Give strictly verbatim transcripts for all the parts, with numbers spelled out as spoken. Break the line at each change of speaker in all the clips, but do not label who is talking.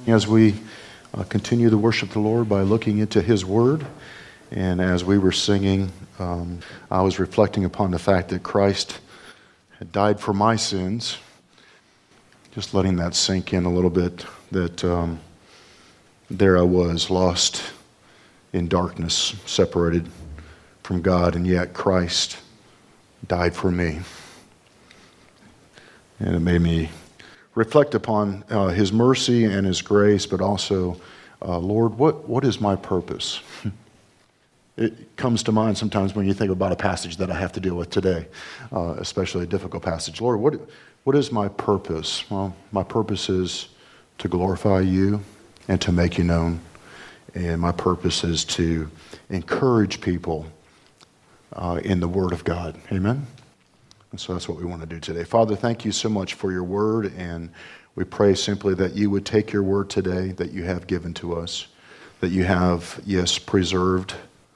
As we uh, continue to worship the Lord by looking into His Word, and as we were singing, um, I was reflecting upon the fact that Christ had died for my sins, just letting that sink in a little bit, that um, there I was, lost in darkness, separated from God, and yet Christ died for me. And it made me reflect upon uh, His mercy and His grace, but also, uh, Lord, what, what is my purpose? It comes to mind sometimes when you think about a passage that I have to deal with today, uh, especially a difficult passage. Lord, what what is my purpose? Well, my purpose is to glorify You and to make You known. And my purpose is to encourage people uh, in the Word of God. Amen? And so that's what we want to do today. Father, thank You so much for Your Word, and we pray simply that You would take Your Word today that You have given to us, that You have, yes, preserved,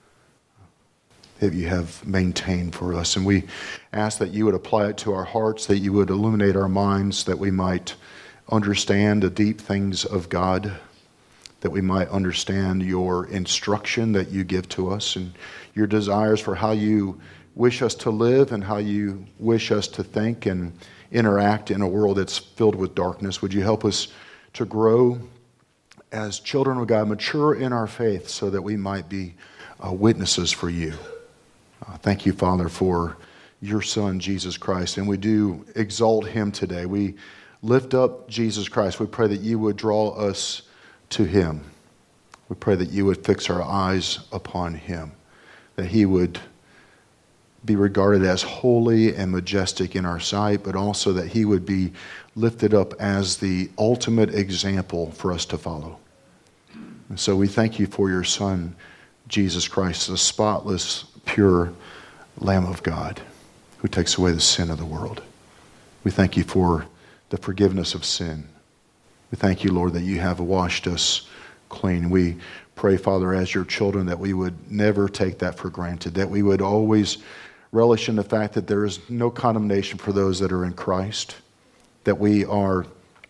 that You have maintained for us. And we ask that You would apply it to our hearts, that You would illuminate our minds, that we might understand the deep things of God, that we might understand Your instruction that You give to us and Your desires for how You wish us to live and how You wish us to think and interact in a world that's filled with darkness. Would You help us to grow as children of God, mature in our faith so that we might be uh, witnesses for You. Uh, thank You, Father, for Your Son, Jesus Christ. And we do exalt Him today. We lift up Jesus Christ. We pray that You would draw us to Him. We pray that You would fix our eyes upon Him, that He would be regarded as holy and majestic in our sight, but also that He would be lifted up as the ultimate example for us to follow. And so we thank You for Your Son, Jesus Christ, the spotless, pure Lamb of God who takes away the sin of the world. We thank You for the forgiveness of sin. We thank You, Lord, that You have washed us clean. We pray, Father, as Your children, that we would never take that for granted, that we would always relish in the fact that there is no condemnation for those that are in Christ, that we are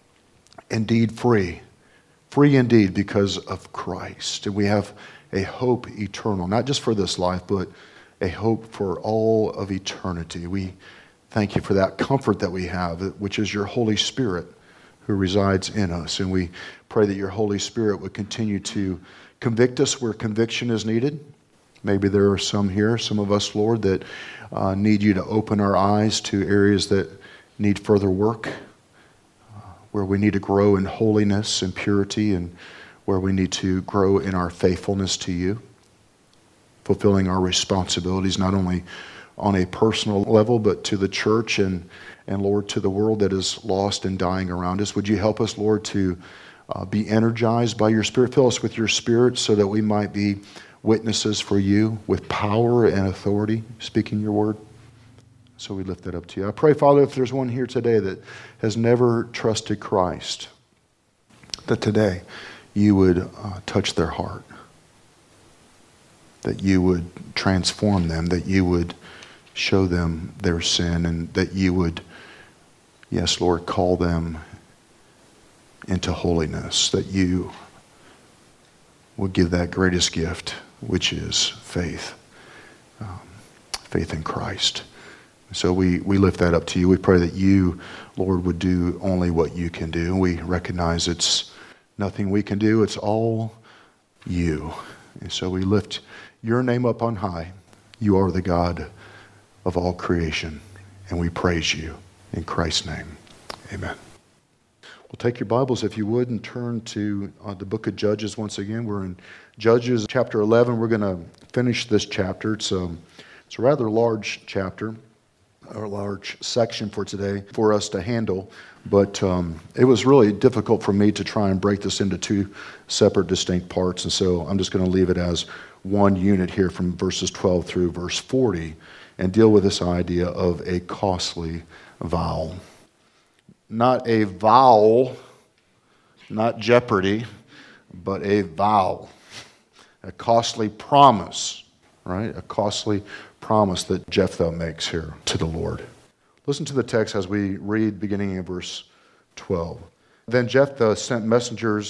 indeed free, free indeed because of Christ. And we have a hope eternal, not just for this life, but a hope for all of eternity. We thank You for that comfort that we have, which is Your Holy Spirit who resides in us. And we pray that Your Holy Spirit would continue to convict us where conviction is needed. Maybe there are some here, some of us, Lord, that uh, need You to open our eyes to areas that need further work, uh, where we need to grow in holiness and purity, and where we need to grow in our faithfulness to You, fulfilling our responsibilities not only on a personal level, but to the church and, and Lord, to the world that is lost and dying around us. Would You help us, Lord, to uh, be energized by Your Spirit? Fill us with Your Spirit so that we might be witnesses for You with power and authority, speaking Your word. So we lift that up to You. I pray, Father, if there's one here today that has never trusted Christ, that today You would uh, touch their heart, that You would transform them, that You would show them their sin, and that You would, yes, Lord, call them into holiness, that You would give that greatest gift, which is faith, um, faith in Christ. So we, we lift that up to You. We pray that You, Lord, would do only what You can do. We recognize it's nothing we can do. It's all You. And so we lift Your name up on high. You are the God of all creation, and we praise You in Christ's name. Amen. Well, take your Bibles, if you would, and turn to uh, the book of Judges once again. We're in Judges chapter eleven. We're going to finish this chapter. It's a, it's a rather large chapter, or a large section for today for us to handle. But um, it was really difficult for me to try and break this into two separate, distinct parts. And so I'm just going to leave it as one unit here from verses twelve through verse forty and deal with this idea of a costly vow. Not a vow, not Jeopardy, but a vow, a costly promise, right? A costly promise that Jephthah makes here to the Lord. Listen to the text as we read beginning in verse twelve. Then Jephthah sent messengers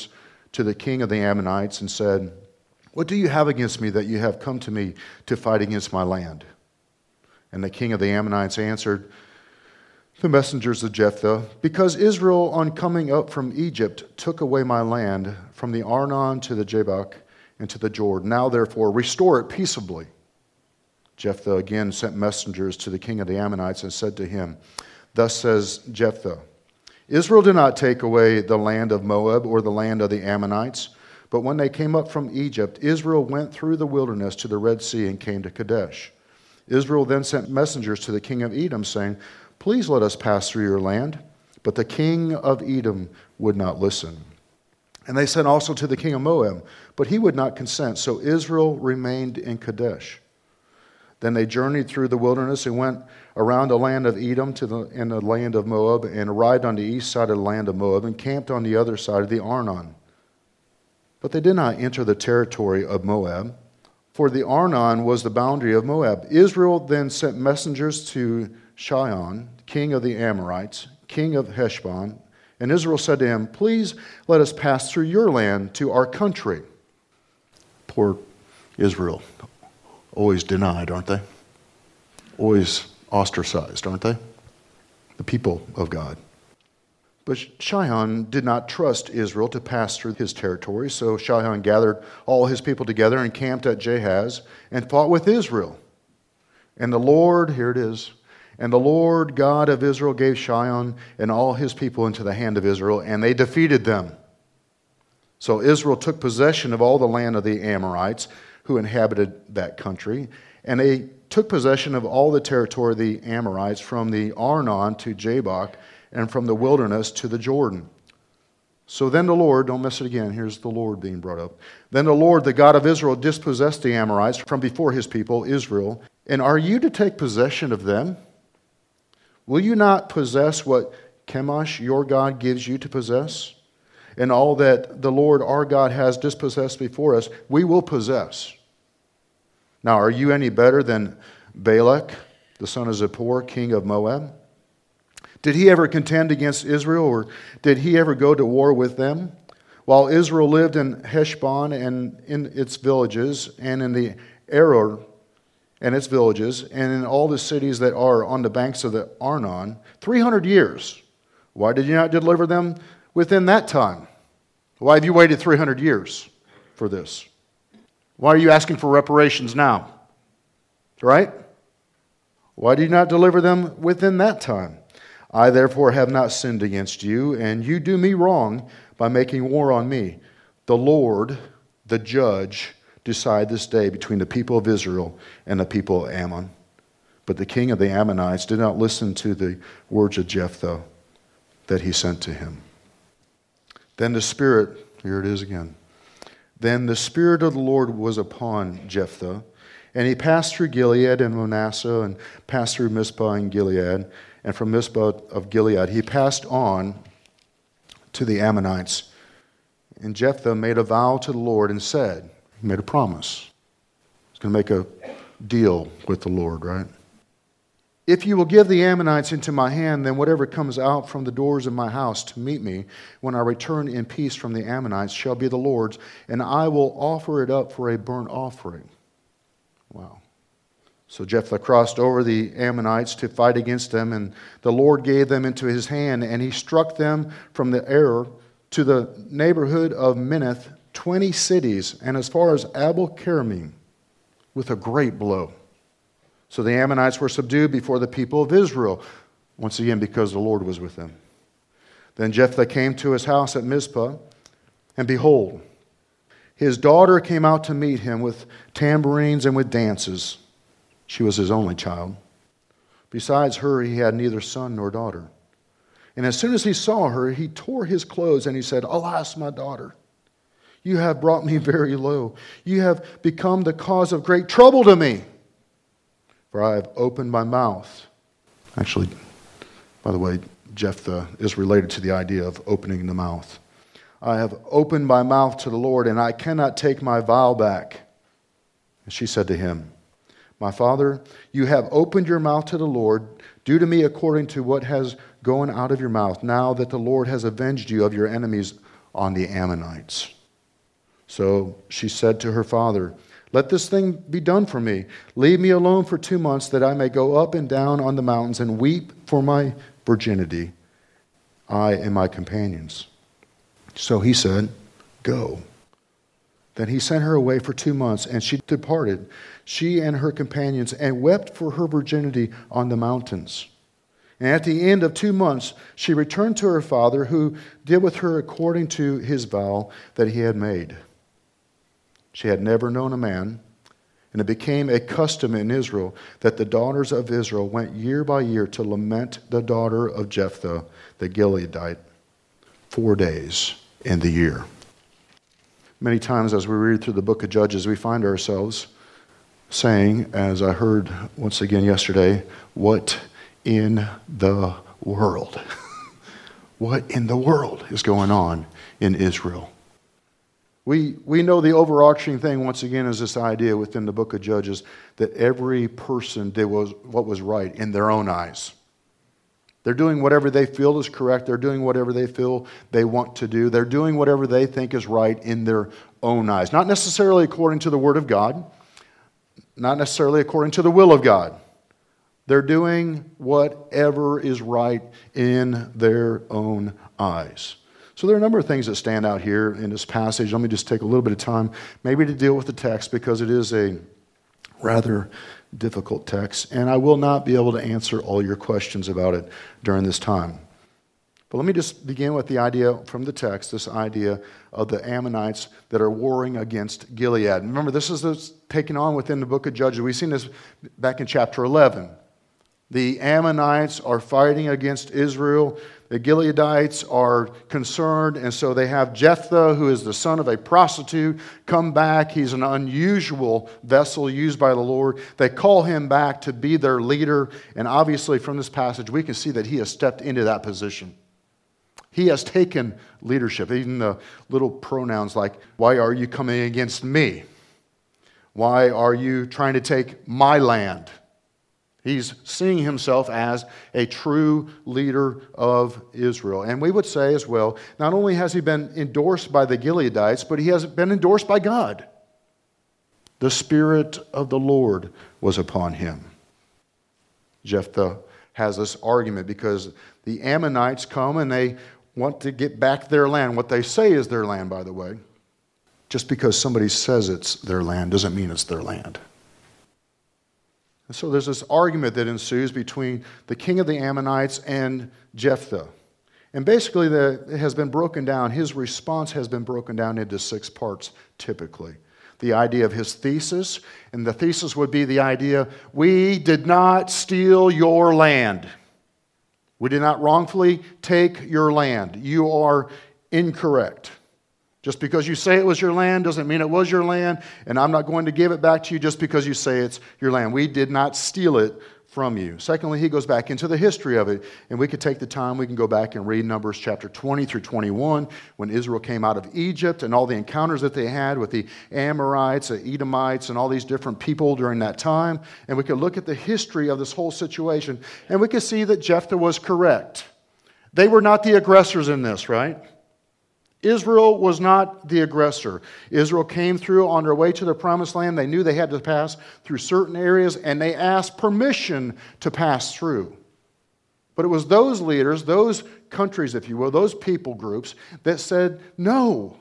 to the king of the Ammonites and said, "What do you have against me that you have come to me to fight against my land?" And the king of the Ammonites answered the messengers of Jephthah, "Because Israel, on coming up from Egypt, took away my land from the Arnon to the Jabbok and to the Jordan. Now, therefore, restore it peaceably." Jephthah again sent messengers to the king of the Ammonites and said to him, "Thus says Jephthah, Israel did not take away the land of Moab or the land of the Ammonites, but when they came up from Egypt, Israel went through the wilderness to the Red Sea and came to Kadesh. Israel then sent messengers to the king of Edom, saying, 'Please let us pass through your land.' But the king of Edom would not listen. And they sent also to the king of Moab, but he would not consent. So Israel remained in Kadesh. Then they journeyed through the wilderness and went around the land of Edom to the, and the land of Moab, and arrived on the east side of the land of Moab, and camped on the other side of the Arnon. But they did not enter the territory of Moab, for the Arnon was the boundary of Moab. Israel then sent messengers to Sihon, king of the Amorites, king of Heshbon, and Israel said to him, "Please let us pass through your land to our country." Poor Israel. Always denied, aren't they? Always ostracized, aren't they? The people of God. But Sihon did not trust Israel to pass through his territory, so Sihon gathered all his people together and camped at Jahaz and fought with Israel. And the Lord, here it is, and the Lord God of Israel gave Sihon and all his people into the hand of Israel, and they defeated them. So Israel took possession of all the land of the Amorites who inhabited that country, and they took possession of all the territory of the Amorites from the Arnon to Jabbok and from the wilderness to the Jordan. So then the Lord, don't miss it again, here's the Lord being brought up. Then the Lord, the God of Israel, dispossessed the Amorites from before his people, Israel. And are you to take possession of them? Will you not possess what Chemosh, your God, gives you to possess? And all that the Lord our God has dispossessed before us, we will possess. Now, are you any better than Balak, the son of Zippor, king of Moab? Did he ever contend against Israel, or did he ever go to war with them? While Israel lived in Heshbon and in its villages, and in the Aroer and its villages, and in all the cities that are on the banks of the Arnon, three hundred years. Why did you not deliver them within that time? Why have you waited three hundred years for this? Why are you asking for reparations now? Right? Why did you not deliver them within that time? I therefore have not sinned against you, and you do me wrong by making war on me. The Lord, the judge, decide this day between the people of Israel and the people of Ammon. But the king of the Ammonites did not listen to the words of Jephthah that he sent to him. Then the Spirit, here it is again. Then the Spirit of the Lord was upon Jephthah, and he passed through Gilead and Manasseh, and passed through Mizpah and Gilead, and from Mizpah of Gilead he passed on to the Ammonites. And Jephthah made a vow to the Lord and said, he made a promise. He's going to make a deal with the Lord, right? If you will give the Ammonites into my hand, then whatever comes out from the doors of my house to meet me when I return in peace from the Ammonites shall be the Lord's, and I will offer it up for a burnt offering. Wow. So Jephthah crossed over the Ammonites to fight against them, and the Lord gave them into his hand, and he struck them from the Aroer to the neighborhood of Minnith, twenty cities, and as far as Abel-Keramim, with a great blow. So the Ammonites were subdued before the people of Israel, once again because the Lord was with them. Then Jephthah came to his house at Mizpah, and behold, his daughter came out to meet him with tambourines and with dances. She was his only child. Besides her, he had neither son nor daughter. And as soon as he saw her, he tore his clothes, and he said, "Alas, my daughter, you have brought me very low. You have become the cause of great trouble to me. For I have opened my mouth." Actually, by the way, Jephthah is related to the idea of opening the mouth. "I have opened my mouth to the Lord, and I cannot take my vow back." And she said to him, "My father, you have opened your mouth to the Lord. Do to me according to what has gone out of your mouth, now that the Lord has avenged you of your enemies on the Ammonites." So she said to her father, "Let this thing be done for me. Leave me alone for two months that I may go up and down on the mountains and weep for my virginity, I and my companions." So he said, "Go." Then he sent her away for two months, and she departed, she and her companions, and wept for her virginity on the mountains. And at the end of two months, she returned to her father, who did with her according to his vow that he had made. She had never known a man, and it became a custom in Israel that the daughters of Israel went year by year to lament the daughter of Jephthah, the Gileadite, four days in the year. Many times as we read through the book of Judges, we find ourselves saying, as I heard once again yesterday, what in the world? What in the world is going on in Israel? We, we know the overarching thing, once again, is this idea within the book of Judges that every person did was, what was right in their own eyes. They're doing whatever they feel is correct. They're doing whatever they feel they want to do. They're doing whatever they think is right in their own eyes. Not necessarily according to the Word of God. Not necessarily according to the will of God. They're doing whatever is right in their own eyes. So there are a number of things that stand out here in this passage. Let me just take a little bit of time maybe to deal with the text, because it is a rather difficult text, and I will not be able to answer all your questions about it during this time. But let me just begin with the idea from the text, this idea of the Ammonites that are warring against Gilead. Remember, this is this taken on within the book of Judges. We've seen this back in chapter eleven. The Ammonites are fighting against Israel. The Gileadites are concerned, and so they have Jephthah, who is the son of a prostitute, come back. He's an unusual vessel used by the Lord. They call him back to be their leader, and obviously from this passage we can see that he has stepped into that position. He has taken leadership. Even the little pronouns like, "Why are you coming against me? Why are you trying to take my land?" He's seeing himself as a true leader of Israel. And we would say as well, not only has he been endorsed by the Gileadites, but he has been endorsed by God. The Spirit of the Lord was upon him. Jephthah has this argument because the Ammonites come and they want to get back their land. What they say is their land, by the way. Just because somebody says it's their land doesn't mean it's their land. And so there's this argument that ensues between the king of the Ammonites and Jephthah. And basically the, it has been broken down, his response has been broken down into six parts typically. The idea of his thesis, and the thesis would be the idea, we did not steal your land. We did not wrongfully take your land. You are incorrect. Just because you say it was your land doesn't mean it was your land, and I'm not going to give it back to you just because you say it's your land. We did not steal it from you. Secondly, he goes back into the history of it, and we could take the time, we can go back and read Numbers chapter twenty through twenty-one, when Israel came out of Egypt and all the encounters that they had with the Amorites, the Edomites, and all these different people during that time. And we could look at the history of this whole situation, and we could see that Jephthah was correct. They were not the aggressors in this, right? Israel was not the aggressor. Israel came through on their way to the promised land. They knew they had to pass through certain areas, and they asked permission to pass through. But it was those leaders, those countries, if you will, those people groups that said no,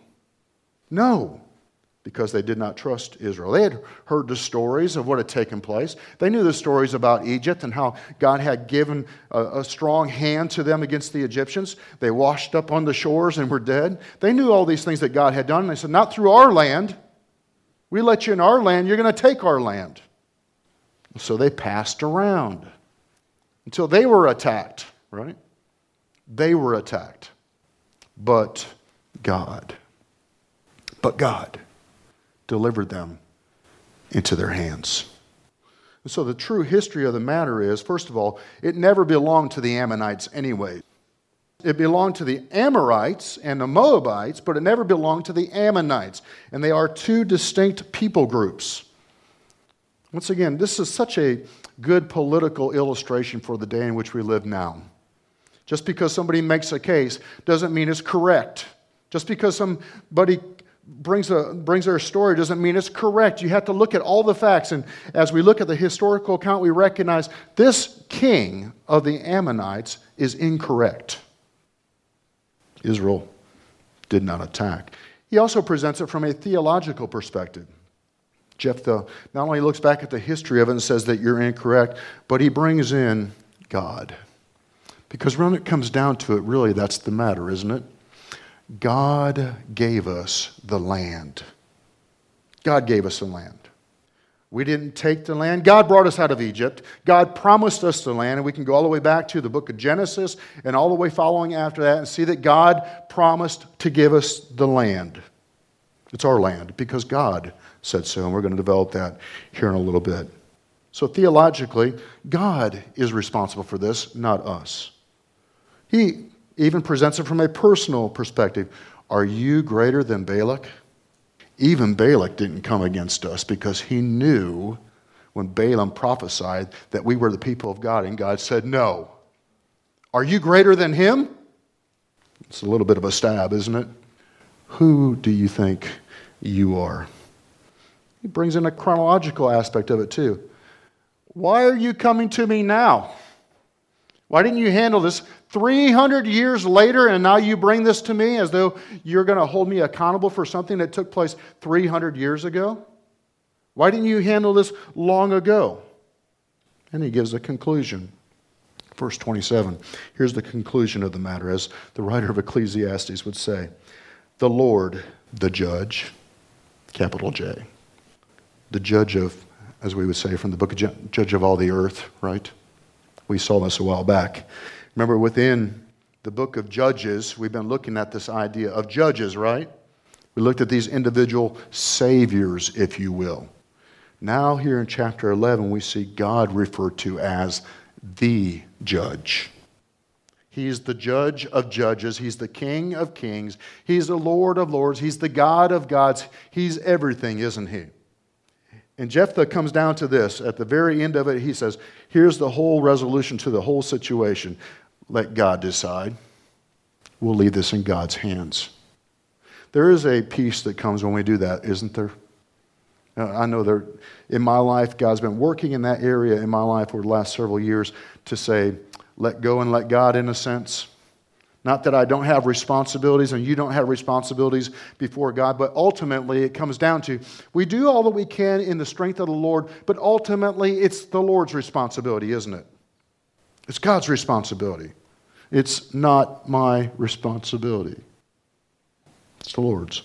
no, because they did not trust Israel. They had heard the stories of what had taken place. They knew the stories about Egypt and how God had given a, a strong hand to them against the Egyptians. They washed up on the shores and were dead. They knew all these things that God had done. And they said, not through our land. We let you in our land. You're going to take our land. So they passed around until they were attacked, right? They were attacked. But God, but God delivered them into their hands. And so the true history of the matter is, first of all, it never belonged to the Ammonites anyway. It belonged to the Amorites and the Moabites, but it never belonged to the Ammonites. And they are two distinct people groups. Once again, this is such a good political illustration for the day in which we live now. Just because somebody makes a case doesn't mean it's correct. Just because somebody brings a brings her story doesn't mean it's correct. You have to look at all the facts. And as we look at the historical account, we recognize this king of the Ammonites is incorrect. Israel did not attack. He also presents it from a theological perspective. Jephthah not only looks back at the history of it and says that you're incorrect, but he brings in God. Because when it comes down to it, really that's the matter, isn't it? God gave us the land. God gave us the land. We didn't take the land. God brought us out of Egypt. God promised us the land, and we can go all the way back to the book of Genesis and all the way following after that and see that God promised to give us the land. It's our land because God said so, and we're going to develop that here in a little bit. So theologically, God is responsible for this, not us. He even presents it from a personal perspective. Are you greater than Balak? Even Balak didn't come against us because he knew when Balaam prophesied that we were the people of God, and God said, no. Are you greater than him? It's a little bit of a stab, isn't it? Who do you think you are? He brings in a chronological aspect of it too. Why are you coming to me now? Why didn't you handle this three hundred years later and now you bring this to me as though you're going to hold me accountable for something that took place three hundred years ago? Why didn't you handle this long ago? And he gives a conclusion. Verse twenty-seven. Here's the conclusion of the matter, as the writer of Ecclesiastes would say. The Lord, the judge, capital J, the judge of, as we would say from the book of Judge of all the earth, right? We saw this a while back. Remember, within the book of Judges, we've been looking at this idea of judges, right? We looked at these individual saviors, if you will. Now here in chapter eleven, we see God referred to as the judge. He's the judge of judges. He's the king of kings. He's the Lord of lords. He's the God of gods. He's everything, isn't he? And Jephthah comes down to this. At the very end of it, he says, here's the whole resolution to the whole situation. Let God decide. We'll leave this in God's hands. There is a peace that comes when we do that, isn't there? I know there, in my life, God's been working in that area in my life over the last several years to say, let go and let God in a sense. Not that I don't have responsibilities and you don't have responsibilities before God, but ultimately it comes down to we do all that we can in the strength of the Lord, but ultimately it's the Lord's responsibility, isn't it? It's God's responsibility. It's not my responsibility. It's the Lord's.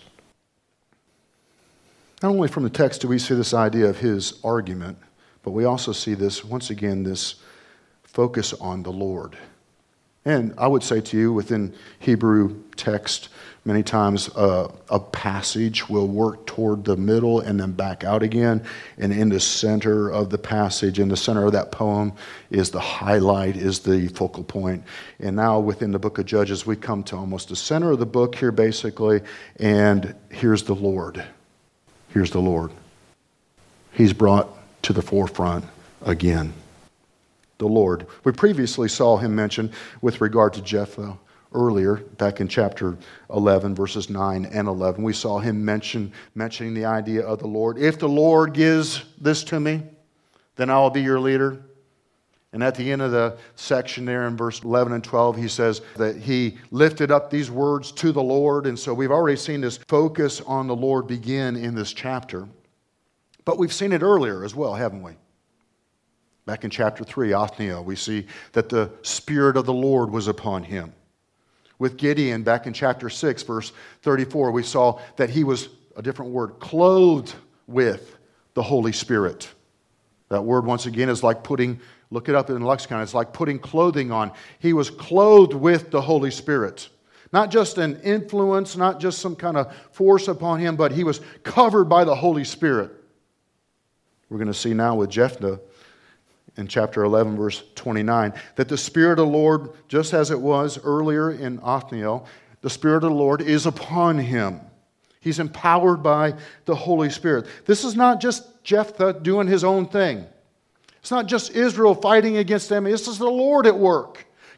Not only from the text do we see this idea of his argument, but we also see this, once again, this focus on the Lord. And I would say to you, within Hebrew text, many times uh, a passage will work toward the middle and then back out again. And in the center of the passage, in the center of that poem, is the highlight, is the focal point. And now within the book of Judges, we come to almost the center of the book here, basically. And here's the Lord. Here's the Lord. He's brought to the forefront again. The Lord. We previously saw him mentioned with regard to Jephthah earlier, back in chapter eleven, verses nine and eleven. We saw him mention mentioning the idea of the Lord. If the Lord gives this to me, then I will be your leader. And at the end of the section there in verse eleven and twelve, he says that he lifted up these words to the Lord. And so we've already seen this focus on the Lord begin in this chapter. But we've seen it earlier as well, haven't we? Back in chapter three, Othniel, we see that the Spirit of the Lord was upon him. With Gideon, back in chapter six, verse thirty-four, we saw that he was, a different word, clothed with the Holy Spirit. That word, once again, is like putting, look it up in the lexicon, it's like putting clothing on. He was clothed with the Holy Spirit. Not just an influence, not just some kind of force upon him, but he was covered by the Holy Spirit. We're going to see now with Jephthah, in chapter eleven, verse twenty-nine, that the Spirit of the Lord, just as it was earlier in Othniel, the Spirit of the Lord is upon him. He's empowered by the Holy Spirit. This is not just Jephthah doing his own thing. It's not just Israel fighting against them. This is the Lord at work.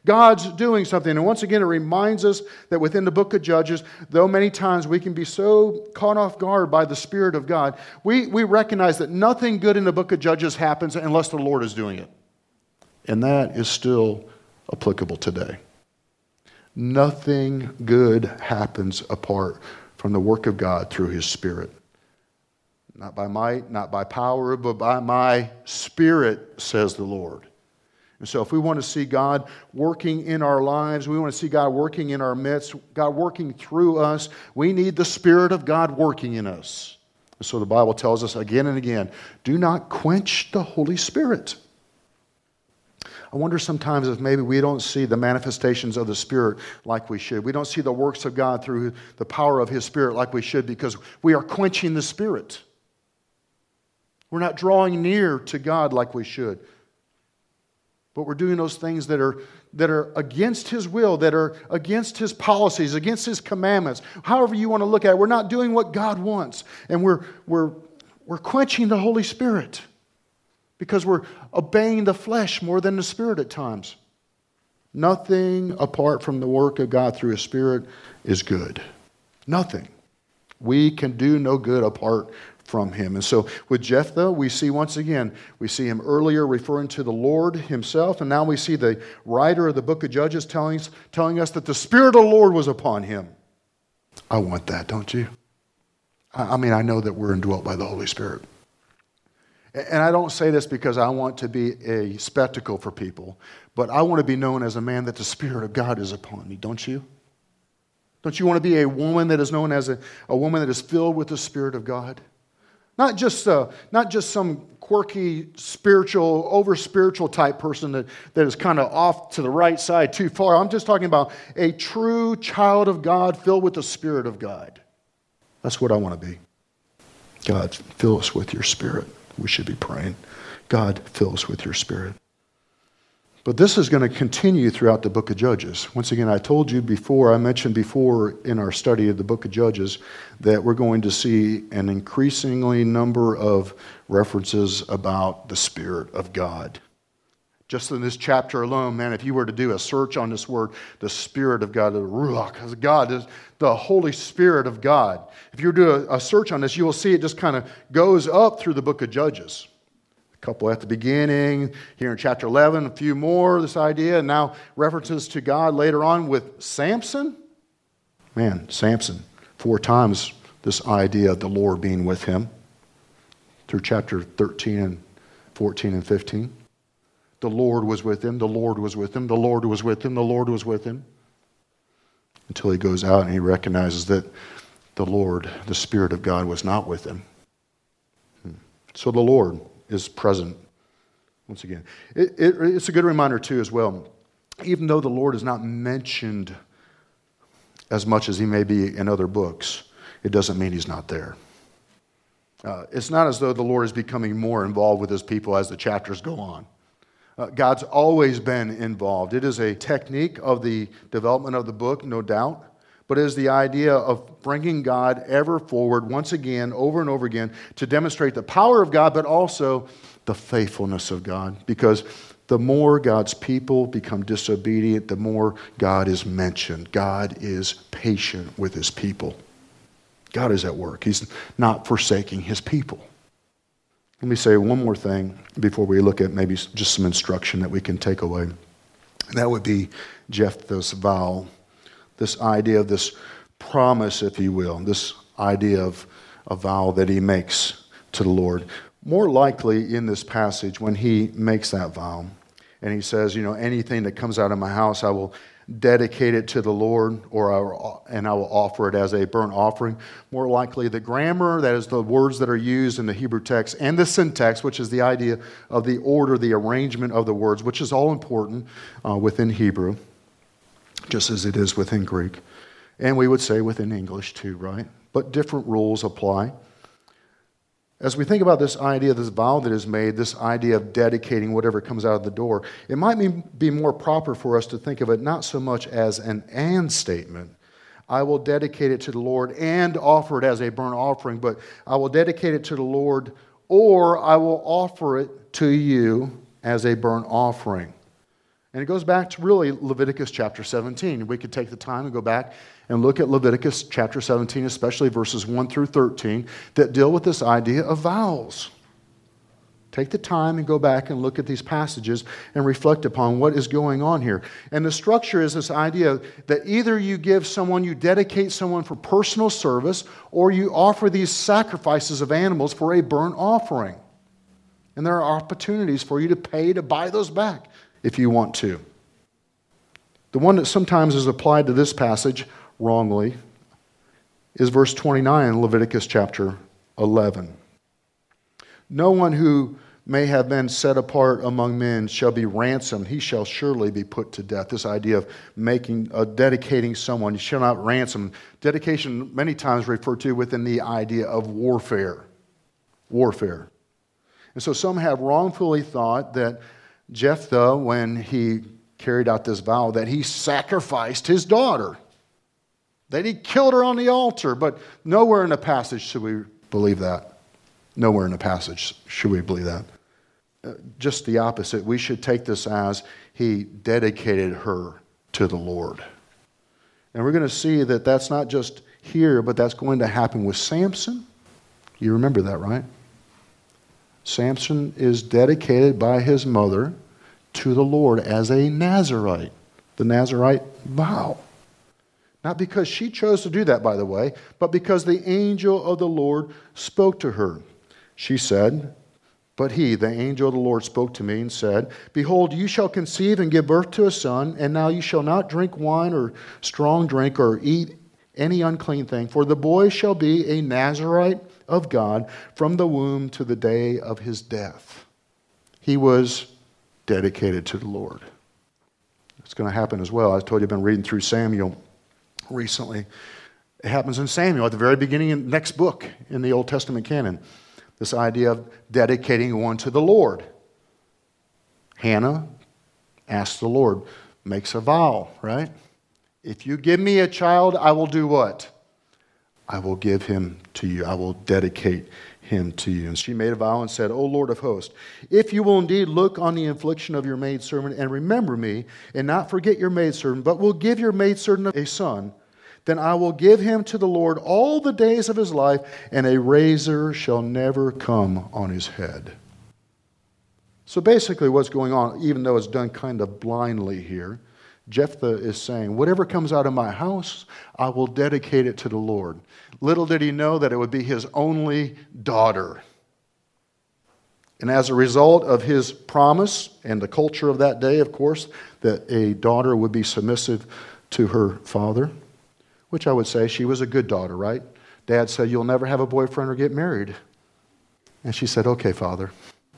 God's doing something. And once again, it reminds us that within the book of Judges, though many times we can be so caught off guard by the Spirit of God, we, we recognize that nothing good in the book of Judges happens unless the Lord is doing it. And that is still applicable today. Nothing good happens apart from the work of God through His Spirit. Not by might, not by power, but by my Spirit, says the Lord. And so if we want to see God working in our lives, we want to see God working in our midst, God working through us, we need the Spirit of God working in us. And so the Bible tells us again and again, do not quench the Holy Spirit. I wonder sometimes if maybe we don't see the manifestations of the Spirit like we should. We don't see the works of God through the power of His Spirit like we should because we are quenching the Spirit. We're not drawing near to God like we should. But we're doing those things that are, that are against His will, that are against His policies, against His commandments. However you want to look at it, we're not doing what God wants. And we're, we're, we're quenching the Holy Spirit. Because we're obeying the flesh more than the Spirit at times. Nothing apart from the work of God through His Spirit is good. Nothing. We can do no good apart from Him. And so with Jephthah, we see once again, we see him earlier referring to the Lord Himself, and now we see the writer of the book of Judges telling us, telling us that the Spirit of the Lord was upon him. I want that, don't you? I mean, I know that we're indwelt by the Holy Spirit. And I don't say this because I want to be a spectacle for people, but I want to be known as a man that the Spirit of God is upon me, don't you? Don't you want to be a woman that is known as a, a woman that is filled with the Spirit of God? Not just, uh, not just some quirky, spiritual, over-spiritual type person that, that is kind of off to the right side too far. I'm just talking about a true child of God filled with the Spirit of God. That's what I want to be. God, fill us with your Spirit. We should be praying. God, fill us with your Spirit. But this is going to continue throughout the book of Judges. Once again, I told you before, I mentioned before in our study of the book of Judges, that we're going to see an increasingly number of references about the Spirit of God. Just in this chapter alone, man, if you were to do a search on this word, the Spirit of God, the Ruach, God, the Holy Spirit of God. If you were to do a, a search on this, you will see it just kind of goes up through the book of Judges. A couple at the beginning, here in chapter eleven, a few more, this idea, and now references to God later on with Samson. Man, Samson, four times this idea of the Lord being with him through chapter thirteen and fourteen and fifteen. The Lord was with him, the Lord was with him, the Lord was with him, the Lord was with him. Until he goes out and he recognizes that the Lord, the Spirit of God, was not with him. So the Lord is present once again. It, it, it's a good reminder too as well. Even though the Lord is not mentioned as much as He may be in other books, it doesn't mean He's not there. Uh, it's not as though the Lord is becoming more involved with His people as the chapters go on. Uh, God's always been involved. It is a technique of the development of the book, no doubt, but it is the idea of bringing God ever forward once again, over and over again, to demonstrate the power of God, but also the faithfulness of God. Because the more God's people become disobedient, the more God is mentioned. God is patient with His people. God is at work. He's not forsaking His people. Let me say one more thing before we look at maybe just some instruction that we can take away. And that would be Jephthah's vow. This idea of this promise, if you will, this idea of a vow that he makes to the Lord. More likely in this passage when he makes that vow and he says, you know, anything that comes out of my house, I will dedicate it to the Lord, or I will, and I will offer it as a burnt offering. More likely the grammar, that is the words that are used in the Hebrew text, and the syntax, which is the idea of the order, the arrangement of the words, which is all important uh, within Hebrew, just as it is within Greek. And we would say within English too, right? But different rules apply. As we think about this idea, this vow that is made, this idea of dedicating whatever comes out of the door, it might be more proper for us to think of it not so much as an and statement. I will dedicate it to the Lord and offer it as a burnt offering, but I will dedicate it to the Lord, or I will offer it to you as a burnt offering. And it goes back to really Leviticus chapter seventeen. We could take the time and go back and look at Leviticus chapter seventeen, especially verses one through thirteen, that deal with this idea of vows. Take the time and go back and look at these passages and reflect upon what is going on here. And the structure is this idea that either you give someone, you dedicate someone for personal service, or you offer these sacrifices of animals for a burnt offering. And there are opportunities for you to pay to buy those back if you want to. The one that sometimes is applied to this passage wrongly is verse twenty-nine in Leviticus chapter eleven. No one who may have been set apart among men shall be ransomed. He shall surely be put to death. This idea of making, uh, dedicating someone, you shall not ransom. Dedication many times referred to within the idea of warfare. Warfare. And so some have wrongfully thought that Jephthah, when he carried out this vow, that he sacrificed his daughter, that he killed her on the altar. But nowhere in the passage should we believe that. Nowhere in the passage should we believe that. Uh, just the opposite. We should take this as he dedicated her to the Lord. And we're going to see that that's not just here, but that's going to happen with Samson. You remember that, right? Samson is dedicated by his mother to the Lord as a Nazirite. The Nazirite vow. Not because she chose to do that, by the way, but because the angel of the Lord spoke to her. She said, but he, the angel of the Lord, spoke to me and said, behold, you shall conceive and give birth to a son, and now you shall not drink wine or strong drink or eat any unclean thing, for the boy shall be a Nazirite of God from the womb to the day of his death. He was dedicated to the Lord. It's going to happen as well. I told you I've been reading through Samuel recently. It happens in Samuel at the very beginning of the next book in the Old Testament canon. This idea of dedicating one to the Lord. Hannah asks the Lord, makes a vow, right? If you give me a child, I will do what? I will give him to you. I will dedicate him to you. And she made a vow and said, O Lord of hosts, if you will indeed look on the affliction of your maidservant and remember me, and not forget your maidservant, but will give your maidservant a son, then I will give him to the Lord all the days of his life, and a razor shall never come on his head. So basically what's going on, even though it's done kind of blindly here, Jephthah is saying, whatever comes out of my house, I will dedicate it to the Lord. Little did he know that it would be his only daughter. And as a result of his promise, and the culture of that day, of course, that a daughter would be submissive to her father, which I would say she was a good daughter, right? Dad said, you'll never have a boyfriend or get married. And she said, okay, Father.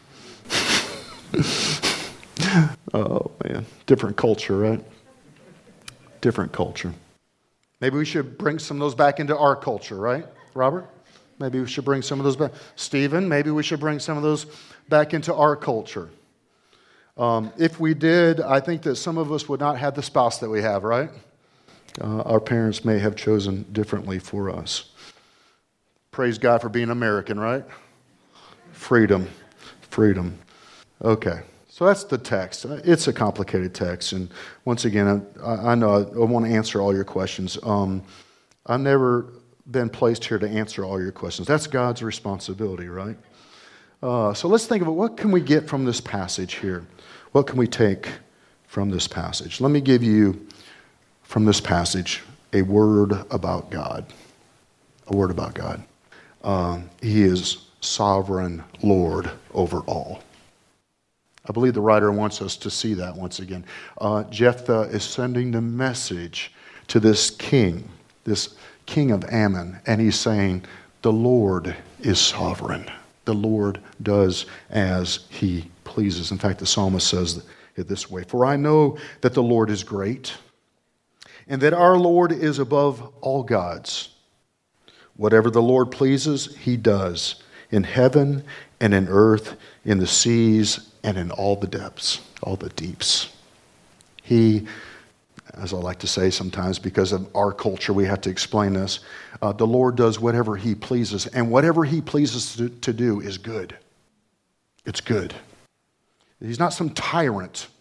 Oh, man. Different culture, right? Different culture. Maybe we should bring some of those back into our culture, right, Robert? Maybe we should bring some of those back. Stephen, maybe we should bring some of those back into our culture. Um, if we did, I think that some of us would not have the spouse that we have, right? Uh, our parents may have chosen differently for us. Praise God for being American, right? Freedom. Freedom. Okay. So that's the text. It's a complicated text. And once again, I, I know I, I want to answer all your questions. Um, I've never been placed here to answer all your questions. That's God's responsibility, right? Uh, so let's think about what can we get from this passage here? What can we take from this passage? Let me give you from this passage a word about God. A word about God. Uh, he is sovereign Lord over all. I believe the writer wants us to see that once again. Uh, Jephthah is sending the message to this king, this king of Ammon, and he's saying, the Lord is sovereign. The Lord does as he pleases. In fact, the psalmist says it this way, for I know that the Lord is great, and that our Lord is above all gods. Whatever the Lord pleases, he does, in heaven and in earth, in the seas, and in all the depths, all the deeps. He, as I like to say sometimes, because of our culture, we have to explain this. Uh, the Lord does whatever he pleases, and whatever he pleases to, to do is good. It's good. He's not some tyrant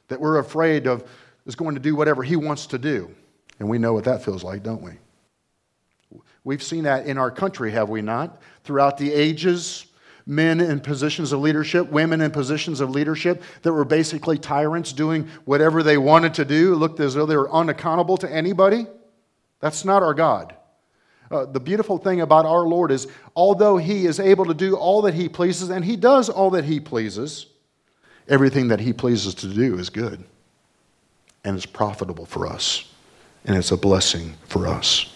that we're afraid of is going to do whatever he wants to do. And we know what that feels like, don't we? We've seen that in our country, have we not? Throughout the ages, men in positions of leadership, women in positions of leadership that were basically tyrants doing whatever they wanted to do, looked as though they were unaccountable to anybody. That's not our God. Uh, the beautiful thing about our Lord is, although he is able to do all that he pleases, and he does all that he pleases, everything that he pleases to do is good. And it's profitable for us. And it's a blessing for us.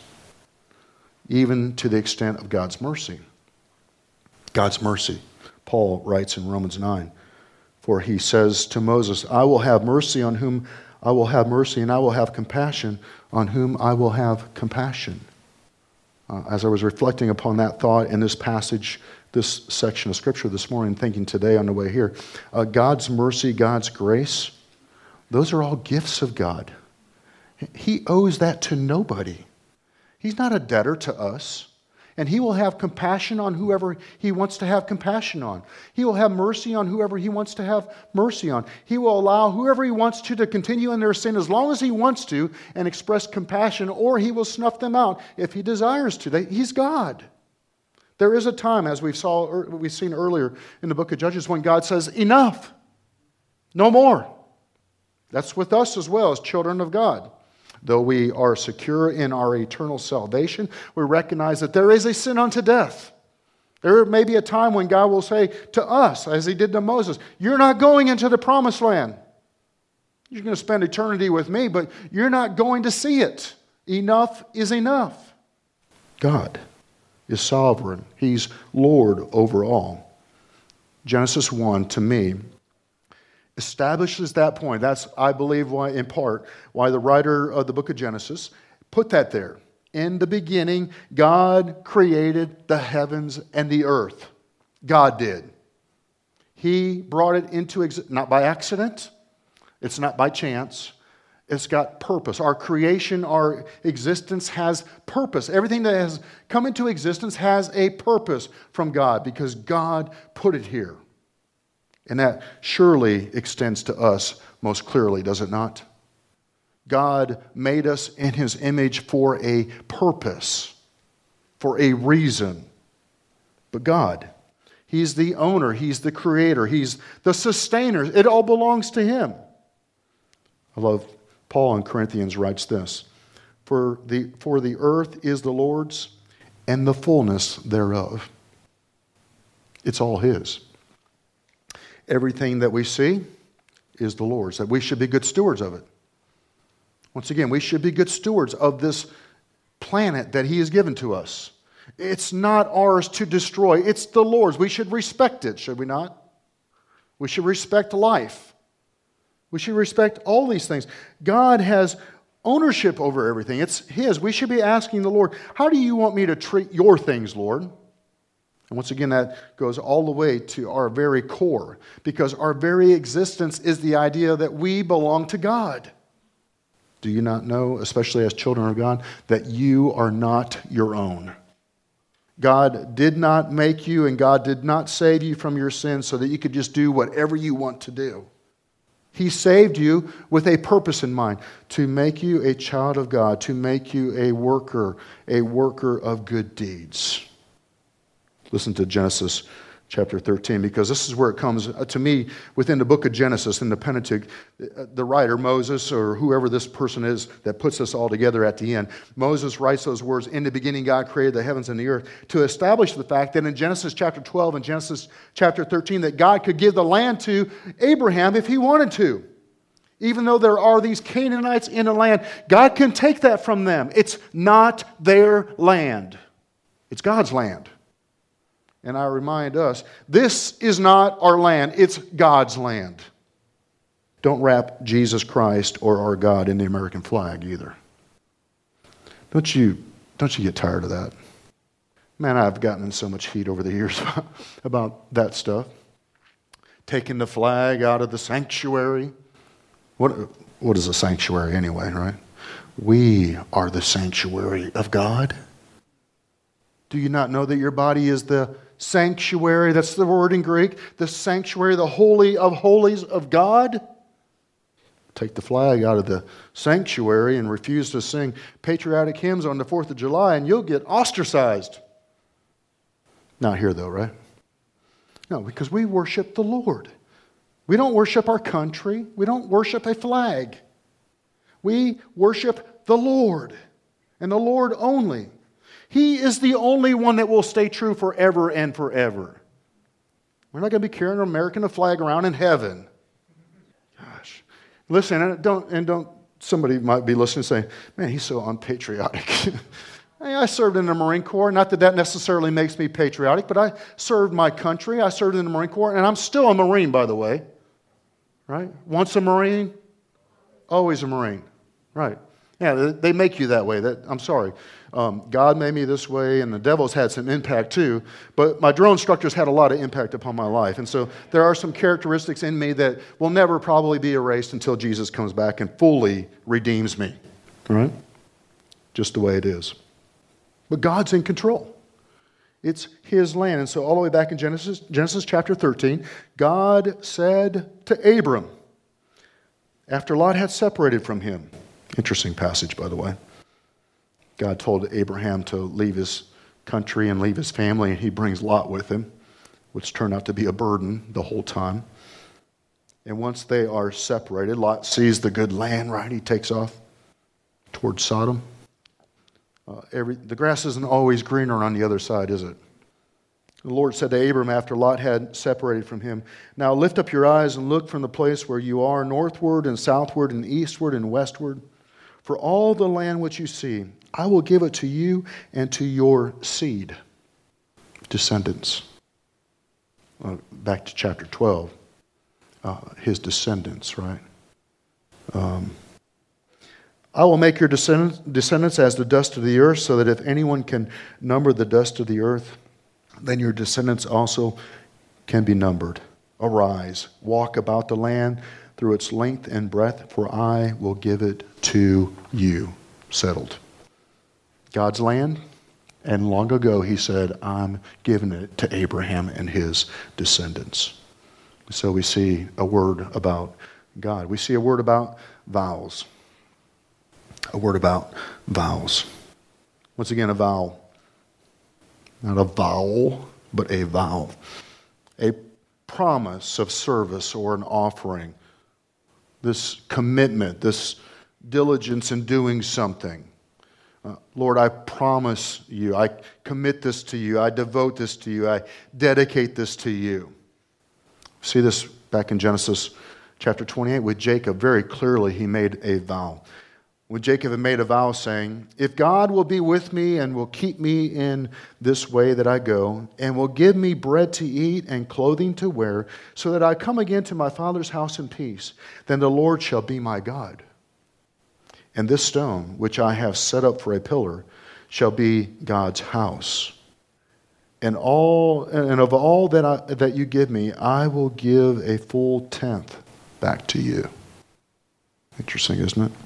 Even to the extent of God's mercy. God's mercy. Paul writes in Romans nine, for he says to Moses, I will have mercy on whom I will have mercy, and I will have compassion on whom I will have compassion. Uh, as I was reflecting upon that thought in this passage, this section of Scripture this morning, thinking today on the way here, uh, God's mercy, God's grace, those are all gifts of God. He owes that to nobody. He's not a debtor to us. And he will have compassion on whoever he wants to have compassion on. He will have mercy on whoever he wants to have mercy on. He will allow whoever he wants to to continue in their sin as long as he wants to and express compassion, or he will snuff them out if he desires to. He's God. There is a time, as we saw, we've seen earlier in the book of Judges, when God says, enough, no more. That's with us as well as children of God. Though we are secure in our eternal salvation, we recognize that there is a sin unto death. There may be a time when God will say to us, as he did to Moses, you're not going into the promised land. You're going to spend eternity with me, but you're not going to see it. Enough is enough. God is sovereign. He's Lord over all. Genesis one, to me, establishes that point. That's, I believe, why, in part, why the writer of the book of Genesis put that there. In the beginning, God created the heavens and the earth. God did. He brought it into existence, not by accident. It's not by chance. It's got purpose. Our creation, our existence has purpose. Everything that has come into existence has a purpose from God because God put it here. And that surely extends to us most clearly, does it not? God made us in his image for a purpose, for a reason. But God, he's the owner, he's the creator, he's the sustainer. It all belongs to him. I love Paul in Corinthians writes this, for the, for the earth is the Lord's and the fullness thereof. It's all his. Everything that we see is the Lord's, that we should be good stewards of it. Once again, we should be good stewards of this planet that he has given to us. It's not ours to destroy, it's the Lord's. We should respect it, should we not? We should respect life. We should respect all these things. God has ownership over everything. It's his. We should be asking the Lord, how do you want me to treat your things, Lord? And once again, that goes all the way to our very core, because our very existence is the idea that we belong to God. Do you not know, especially as children of God, that you are not your own? God did not make you and God did not save you from your sins so that you could just do whatever you want to do. He saved you with a purpose in mind, to make you a child of God, to make you a worker, a worker of good deeds. Listen to Genesis chapter thirteen, because this is where it comes to me within the book of Genesis, in the Pentateuch. The writer, Moses, or whoever this person is that puts this all together at the end, Moses writes those words, in the beginning God created the heavens and the earth, to establish the fact that in Genesis chapter twelve and Genesis chapter thirteen that God could give the land to Abraham if he wanted to. Even though there are these Canaanites in the land, God can take that from them. It's not their land. It's God's land. And I remind us, this is not our land, it's God's land. Don't wrap Jesus Christ or our God in the American flag either. Don't you, don't you get tired of that? Man, I've gotten in so much heat over the years about that stuff. Taking the flag out of the sanctuary. What, what is a sanctuary anyway, right? We are the sanctuary of God. Do you not know that your body is the sanctuary? That's the word in Greek. The sanctuary, the holy of holies of God. Take the flag out of the sanctuary and refuse to sing patriotic hymns on the fourth of July, and you'll get ostracized. Not here, though, right? No, because we worship the Lord. We don't worship our country. We don't worship a flag. We worship the Lord, and the Lord only. He is the only one that will stay true forever and forever. We're not going to be carrying an American flag around in heaven. Gosh. Listen, and don't, and don't, somebody might be listening and saying, man, he's so unpatriotic. Hey, I served in the Marine Corps. Not that that necessarily makes me patriotic, but I served my country. I served in the Marine Corps, and I'm still a Marine, by the way. Right? Once a Marine, always a Marine. Right. Yeah, they make you that way. That, I'm sorry. Um, God made me this way, and the devil's had some impact too. But my drill instructors had a lot of impact upon my life. And so there are some characteristics in me that will never probably be erased until Jesus comes back and fully redeems me. All right? Just the way it is. But God's in control. It's His land. And so all the way back in Genesis, Genesis chapter thirteen, God said to Abram, after Lot had separated from him, interesting passage, by the way. God told Abraham to leave his country and leave his family, and he brings Lot with him, which turned out to be a burden the whole time. And once they are separated, Lot sees the good land, right? He takes off towards Sodom. Uh, every, the grass isn't always greener on the other side, is it? The Lord said to Abram after Lot had separated from him, now lift up your eyes and look from the place where you are, northward and southward and eastward and westward. For all the land which you see, I will give it to you and to your seed, descendants. Uh, back to chapter twelve, uh, his descendants, right? Um, I will make your descendants, descendants as the dust of the earth, so that if anyone can number the dust of the earth, then your descendants also can be numbered. Arise, walk about the land through its length and breadth, for I will give it to you. Settled. God's land, and long ago He said, I'm giving it to Abraham and his descendants. So we see a word about God. We see a word about vows. A word about vows. Once again, a vow. Not a vowel, but a vow. A promise of service or an offering. This commitment, this diligence in doing something. Uh, Lord, I promise you, I commit this to you, I devote this to you, I dedicate this to you. See this back in Genesis chapter twenty-eight with Jacob. Very clearly he made a vow. When Jacob had made a vow saying, if God will be with me and will keep me in this way that I go, and will give me bread to eat and clothing to wear, so that I come again to my father's house in peace, then the Lord shall be my God. And this stone, which I have set up for a pillar, shall be God's house. And all and of all that I, that you give me, I will give a full tenth back to you. Interesting, isn't it?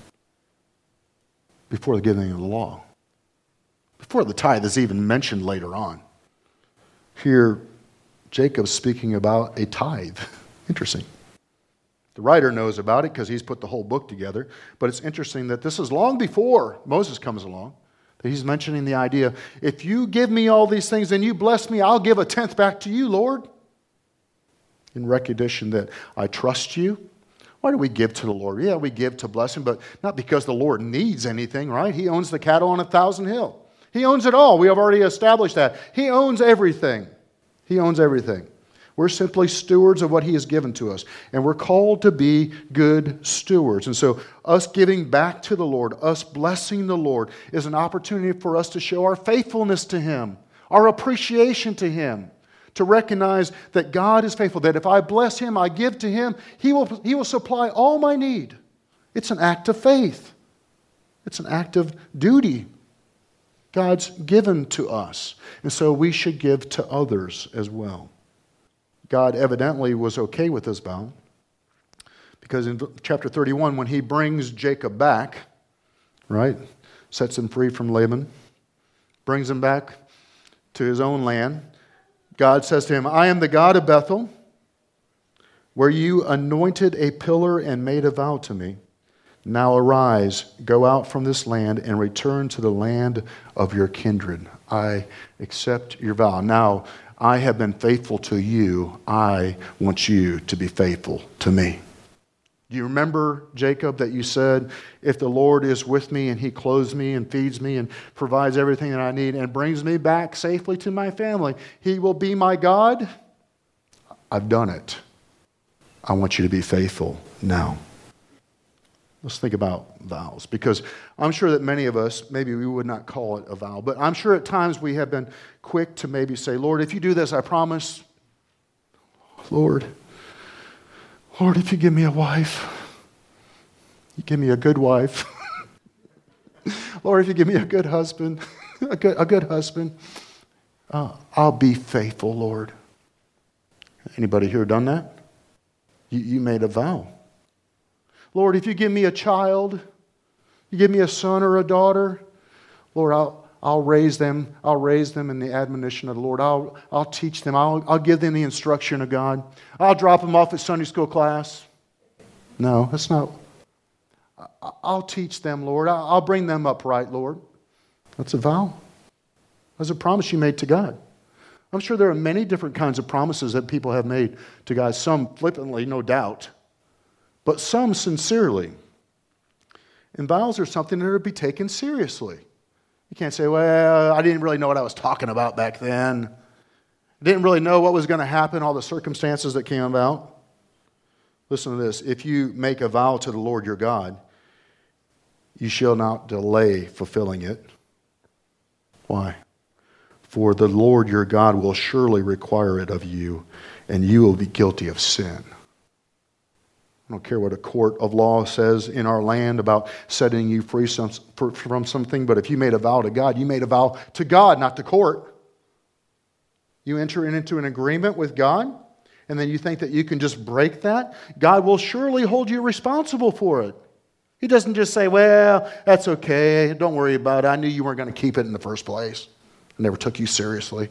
Before the giving of the law. Before the tithe is even mentioned later on. Here, Jacob's speaking about a tithe. Interesting. The writer knows about it because he's put the whole book together. But it's interesting that this is long before Moses comes along. That he's mentioning the idea, if you give me all these things and you bless me, I'll give a tenth back to you, Lord. In recognition that I trust you. Why do we give to the Lord? Yeah, we give to bless Him, but not because the Lord needs anything, right? He owns the cattle on a thousand hill. He owns it all. We have already established that. He owns everything. He owns everything. We're simply stewards of what He has given to us. And we're called to be good stewards. And so us giving back to the Lord, us blessing the Lord, is an opportunity for us to show our faithfulness to Him, our appreciation to Him. To recognize that God is faithful, that if I bless Him, I give to Him, He will, He will supply all my need. It's an act of faith. It's an act of duty. God's given to us. And so we should give to others as well. God evidently was okay with this vow. Because in chapter thirty-one, when He brings Jacob back, right, sets him free from Laban, brings him back to his own land, God says to him, I am the God of Bethel, where you anointed a pillar and made a vow to me. Now arise, go out from this land and return to the land of your kindred. I accept your vow. Now, I have been faithful to you. I want you to be faithful to me. Do you remember, Jacob, that you said, if the Lord is with me and he clothes me and feeds me and provides everything that I need and brings me back safely to my family, he will be my God? I've done it. I want you to be faithful now. Let's think about vows, because I'm sure that many of us, maybe we would not call it a vow, but I'm sure at times we have been quick to maybe say, Lord, if you do this, I promise. Lord, Lord, if you give me a wife, you give me a good wife. Lord, if you give me a good husband, a good, a good husband, uh, I'll be faithful, Lord. Anybody here done that? You, you made a vow. Lord, if you give me a child, you give me a son or a daughter, Lord, I'll, I'll raise them. I'll raise them in the admonition of the Lord. I'll, I'll teach them. I'll, I'll give them the instruction of God. I'll drop them off at Sunday school class. No, that's not. I'll teach them, Lord. I'll bring them up right, Lord. That's a vow. That's a promise you made to God. I'm sure there are many different kinds of promises that people have made to God. Some flippantly, no doubt, but some sincerely. And vows are something that are to be taken seriously. You can't say, well, I didn't really know what I was talking about back then. I didn't really know what was going to happen, all the circumstances that came about. Listen to this. If you make a vow to the Lord your God, you shall not delay fulfilling it. Why? For the Lord your God will surely require it of you, and you will be guilty of sin. I don't care what a court of law says in our land about setting you free from something, but if you made a vow to God, you made a vow to God, not to court. You enter into an agreement with God, and then you think that you can just break that. God will surely hold you responsible for it. He doesn't just say, well, that's okay, don't worry about it. I knew you weren't going to keep it in the first place. I never took you seriously.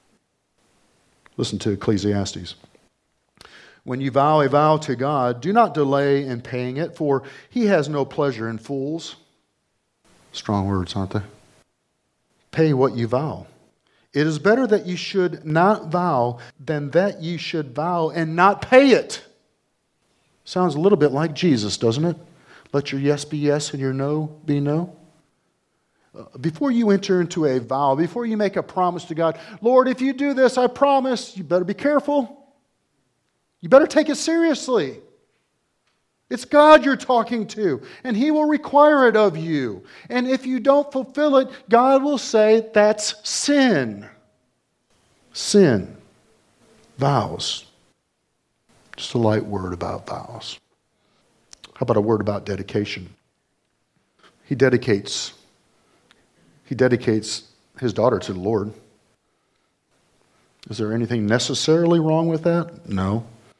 Listen to Ecclesiastes. When you vow a vow to God, do not delay in paying it, for he has no pleasure in fools. Strong words, aren't they? Pay what you vow. It is better that you should not vow than that you should vow and not pay it. Sounds a little bit like Jesus, doesn't it? Let your yes be yes and your no be no. Before you enter into a vow, before you make a promise to God, Lord, if you do this, I promise, you better be careful. You better take it seriously. It's God you're talking to, and he will require it of you. And if you don't fulfill it, God will say that's sin. Sin. Vows. Just a light word about vows. How about a word about dedication? He dedicates, he dedicates his daughter to the Lord. Is there anything necessarily wrong with that? No.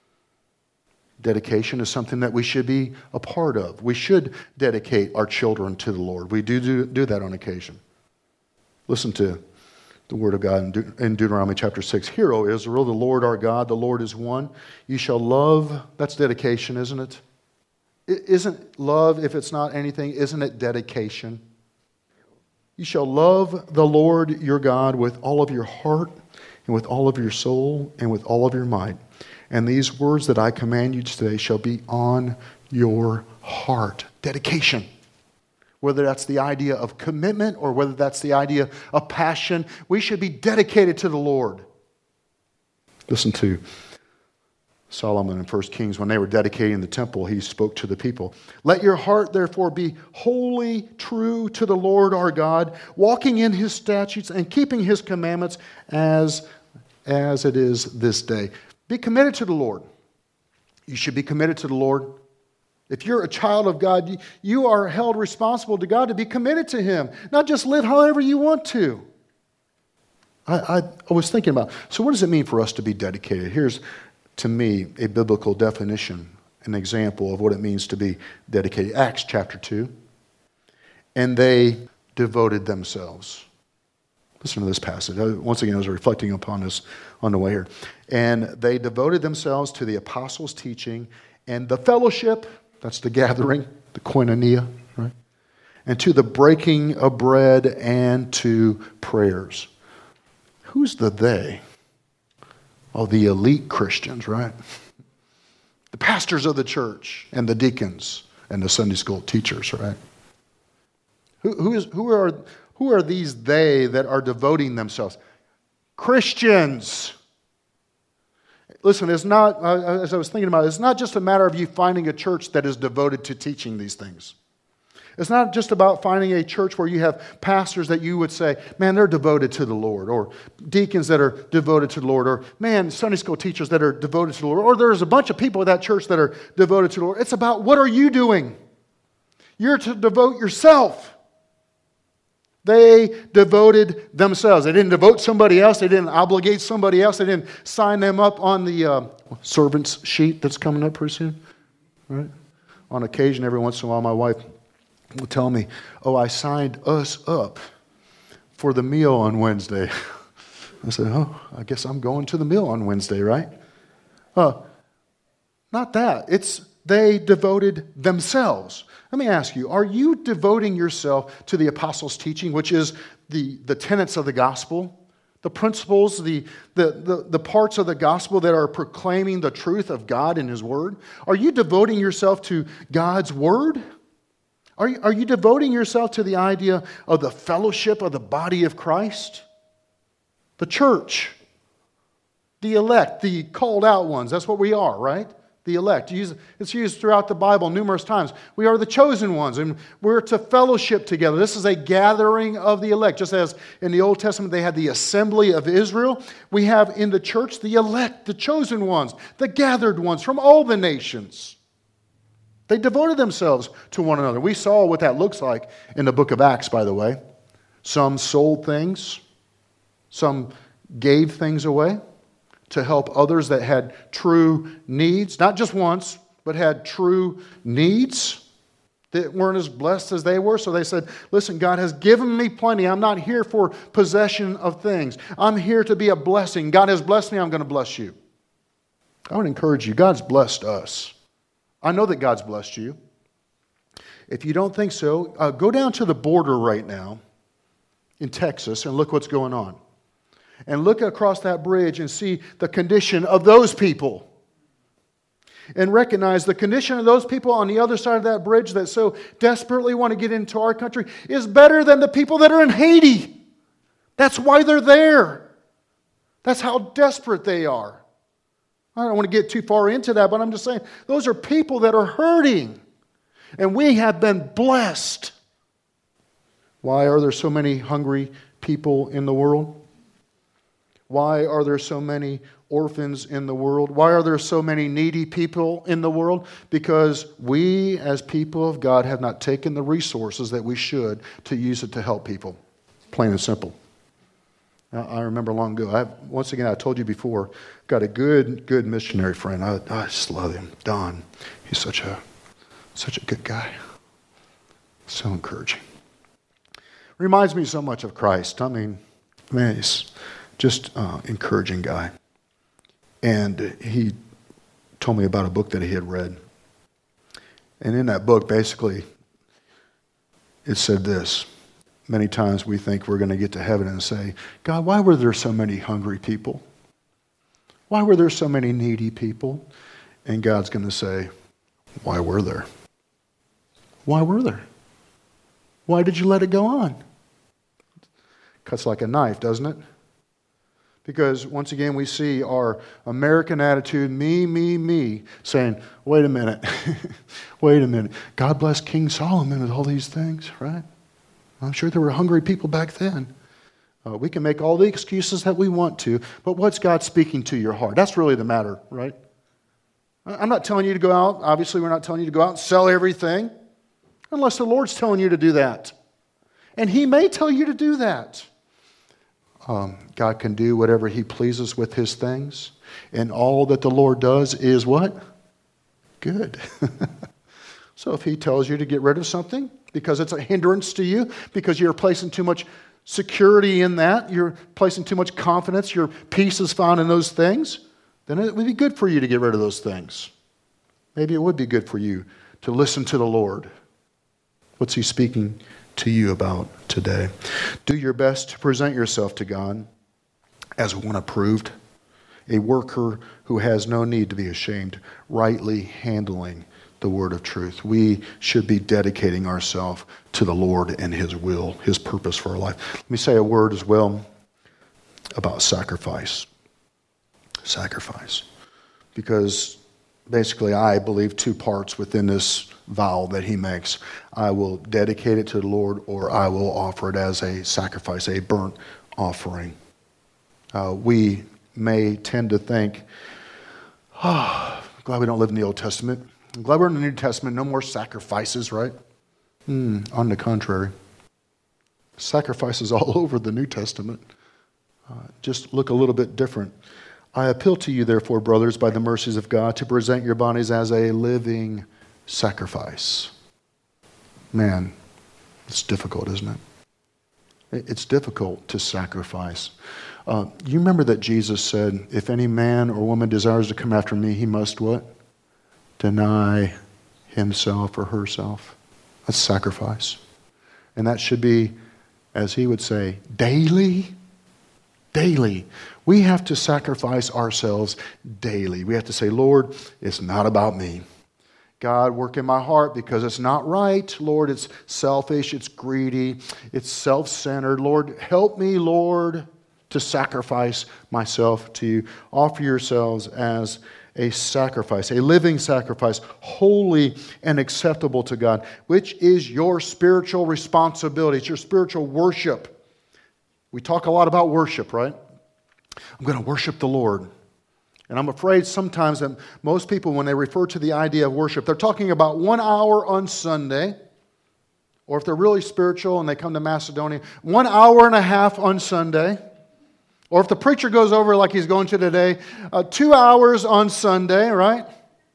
Dedication is something that we should be a part of. We should dedicate our children to the Lord. We do do, do that on occasion. Listen to the word of God in, De- in Deuteronomy chapter six. Hear, O Israel, the Lord our God, the Lord is one. You shall love, that's dedication, isn't it? it isn't love, if it's not anything, isn't it dedication? You shall love the Lord your God with all of your heart and with all of your soul and with all of your might. And these words that I command you today shall be on your heart. Dedication. Whether that's the idea of commitment or whether that's the idea of passion, we should be dedicated to the Lord. Listen to Solomon in First Kings. When they were dedicating the temple, he spoke to the people. Let your heart therefore be wholly true to the Lord our God, walking in his statutes and keeping his commandments as, as it is this day. Be committed to the Lord. You should be committed to the Lord. If you're a child of God, you, you are held responsible to God to be committed to him, not just live however you want to. I, I, I was thinking about, so what does it mean for us to be dedicated? Here's, to me, a biblical definition, an example of what it means to be dedicated. Acts chapter two. And they devoted themselves. Listen to this passage. Once again, I was reflecting upon this on the way here. And they devoted themselves to the apostles' teaching and the fellowship, that's the gathering, the koinonia, right? And to the breaking of bread and to prayers. Who's the they? Oh, the elite Christians, right? The pastors of the church and the deacons and the Sunday school teachers, right? Who, who, is, who, are, who are these they that are devoting themselves? Christians. Listen, it's not, uh, as I was thinking about it, it's not just a matter of you finding a church that is devoted to teaching these things. It's not just about finding a church where you have pastors that you would say, man, they're devoted to the Lord, or deacons that are devoted to the Lord, or man, Sunday school teachers that are devoted to the Lord, or there's a bunch of people at that church that are devoted to the Lord. It's about what are you doing? You're to devote yourself. They devoted themselves. They didn't devote somebody else. They didn't obligate somebody else. They didn't sign them up on the uh, servant's sheet that's coming up pretty soon. Right? On occasion, every once in a while, my wife will tell me, oh, I signed us up for the meal on Wednesday. I said, oh, I guess I'm going to the meal on Wednesday, right? Uh, not that. It's they devoted themselves. Let me ask you, are you devoting yourself to the apostles' teaching, which is the, the tenets of the gospel, the principles, the, the, the, the parts of the gospel that are proclaiming the truth of God and His Word? Are you devoting yourself to God's Word? Are you, are you devoting yourself to the idea of the fellowship of the body of Christ? The church, the elect, the called out ones. That's what we are, right? The elect. It's used throughout the Bible numerous times. We are the chosen ones, and we're to fellowship together. This is a gathering of the elect. Just as in the Old Testament they had the assembly of Israel, we have in the church the elect, the chosen ones, the gathered ones from all the nations. They devoted themselves to one another. We saw what that looks like in the book of Acts, by the way. Some sold things. Some gave things away to help others that had true needs. Not just once, but had true needs that weren't as blessed as they were. So they said, listen, God has given me plenty. I'm not here for possession of things. I'm here to be a blessing. God has blessed me. I'm going to bless you. I would encourage you. God's blessed us. I know that God's blessed you. If you don't think so, uh, go down to the border right now in Texas and look what's going on. And look across that bridge and see the condition of those people. And recognize the condition of those people on the other side of that bridge that so desperately want to get into our country is better than the people that are in Haiti. That's why they're there. That's how desperate they are. I don't want to get too far into that, but I'm just saying, those are people that are hurting. And we have been blessed. Why are there so many hungry people in the world? Why are there so many orphans in the world? Why are there so many needy people in the world? Because we, as people of God, have not taken the resources that we should to use it to help people. Plain and simple. I remember long ago, I have, once again, I told you before, got a good, good missionary friend. I, I just love him, Don. He's such a, such a good guy. So encouraging. Reminds me so much of Christ. I mean, man, he's just uh, encouraging guy. And he told me about a book that he had read. And in that book, basically, it said this. Many times we think we're going to get to heaven and say, God, why were there so many hungry people? Why were there so many needy people? And God's going to say, why were there? Why were there? Why did you let it go on? Cuts like a knife, doesn't it? Because once again, we see our American attitude, me, me, me, saying, wait a minute, wait a minute. God bless King Solomon with all these things, right? I'm sure there were hungry people back then. Uh, we can make all the excuses that we want to, but what's God speaking to your heart? That's really the matter, right? I'm not telling you to go out. Obviously, we're not telling you to go out and sell everything, unless the Lord's telling you to do that. And He may tell you to do that. Um, God can do whatever He pleases with His things, and all that the Lord does is what? Good. So if He tells you to get rid of something because it's a hindrance to you, because you're placing too much security in that, you're placing too much confidence, your peace is found in those things, then it would be good for you to get rid of those things. Maybe it would be good for you to listen to the Lord. What's He speaking to you about today? Do your best to present yourself to God as one approved, a worker who has no need to be ashamed, rightly handling the word of truth. We should be dedicating ourselves to the Lord and His will, His purpose for our life. Let me say a word as well about sacrifice. Sacrifice. Because basically I believe two parts within this vow that he makes. I will dedicate it to the Lord, or I will offer it as a sacrifice, a burnt offering. Uh, we may tend to think, oh, I'm glad we don't live in the Old Testament. I'm glad we're in the New Testament. No more sacrifices, right? Mm, on the contrary. Sacrifices all over the New Testament. Uh, just look a little bit different. I appeal to you, therefore, brothers, by the mercies of God, to present your bodies as a living sacrifice. Man, it's difficult, isn't it? It's difficult to sacrifice. Uh, you remember that Jesus said, if any man or woman desires to come after me, he must what? Deny himself or herself. That's sacrifice. And that should be, as he would say, daily. Daily. We have to sacrifice ourselves daily. We have to say, Lord, it's not about me. God, work in my heart because it's not right. Lord, it's selfish, it's greedy, it's self-centered. Lord, help me, Lord, to sacrifice myself to you. Offer yourselves as a sacrifice, a living sacrifice, holy and acceptable to God, which is your spiritual responsibility. It's your spiritual worship. We talk a lot about worship, right? I'm going to worship the Lord. And I'm afraid sometimes that most people, when they refer to the idea of worship, they're talking about one hour on Sunday, or if they're really spiritual and they come to Macedonia, one hour and a half on Sunday, or if the preacher goes over like he's going to today, uh, two hours on Sunday, right?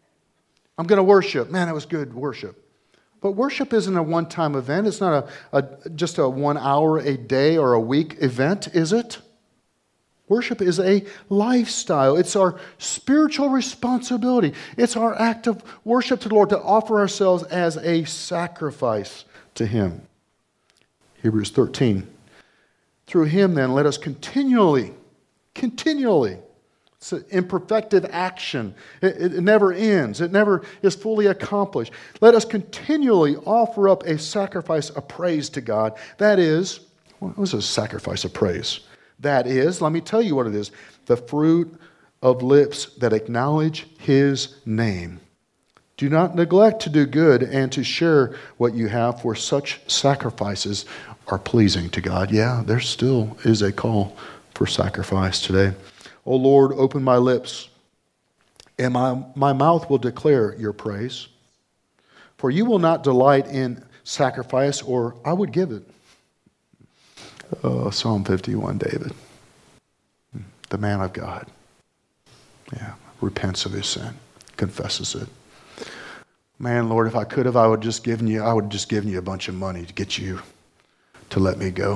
I'm going to worship. Man, that was good worship. But worship isn't a one-time event. It's not a, a just a one hour a day or a week event, is it? Worship is a lifestyle. It's our spiritual responsibility. It's our act of worship to the Lord, to offer ourselves as a sacrifice to Him. Hebrews thirteen. Through Him, then, let us continually, continually, it's an imperfective action. It, it never ends. It never is fully accomplished. Let us continually offer up a sacrifice of praise to God. That is, what was a sacrifice of praise? That is, let me tell you what it is, the fruit of lips that acknowledge His name. Do not neglect to do good and to share what you have, for such sacrifices are pleasing to God. Yeah, there still is a call for sacrifice today. O Lord, open my lips, and my, my mouth will declare your praise. For you will not delight in sacrifice, or I would give it. Oh, Psalm fifty-one, David, the man of God. Yeah, repents of his sin, confesses it. Man, Lord, if I could have, I would just given you, I would have just given you a bunch of money to get you to let me go.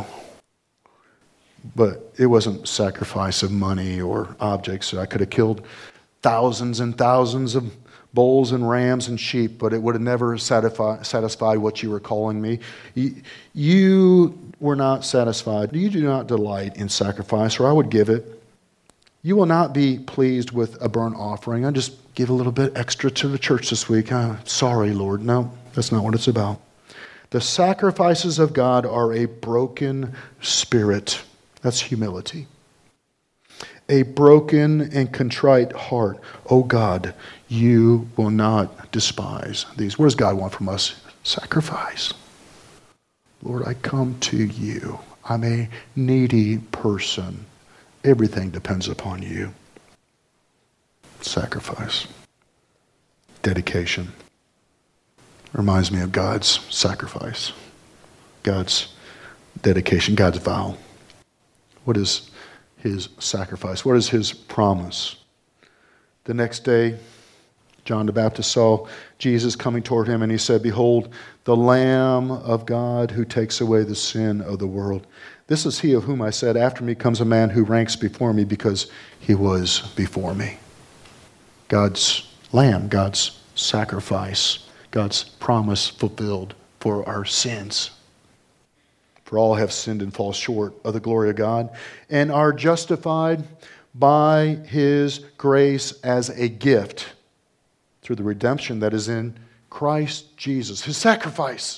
But it wasn't sacrifice of money or objects. I could have killed thousands and thousands of bulls and rams and sheep, but it would have never satisfy, satisfied what you were calling me. You, you were not satisfied. You do not delight in sacrifice, or I would give it. You will not be pleased with a burnt offering. I just give a little bit extra to the church this week. Uh, sorry, Lord. No, that's not what it's about. The sacrifices of God are a broken spirit. That's humility. A broken and contrite heart. Oh God, you will not despise these. What does God want from us? Sacrifice. Lord, I come to you. I'm a needy person. Everything depends upon you. Sacrifice. Dedication. Reminds me of God's sacrifice. God's dedication. God's vow. What is His sacrifice? What is His promise? The next day, John the Baptist saw Jesus coming toward him, and he said, behold, the Lamb of God who takes away the sin of the world. This is he of whom I said, after me comes a man who ranks before me because he was before me. God's lamb, God's sacrifice, God's promise fulfilled for our sins. For all have sinned and fall short of the glory of God, and are justified by his grace as a gift through the redemption that is in Christ Jesus. His sacrifice,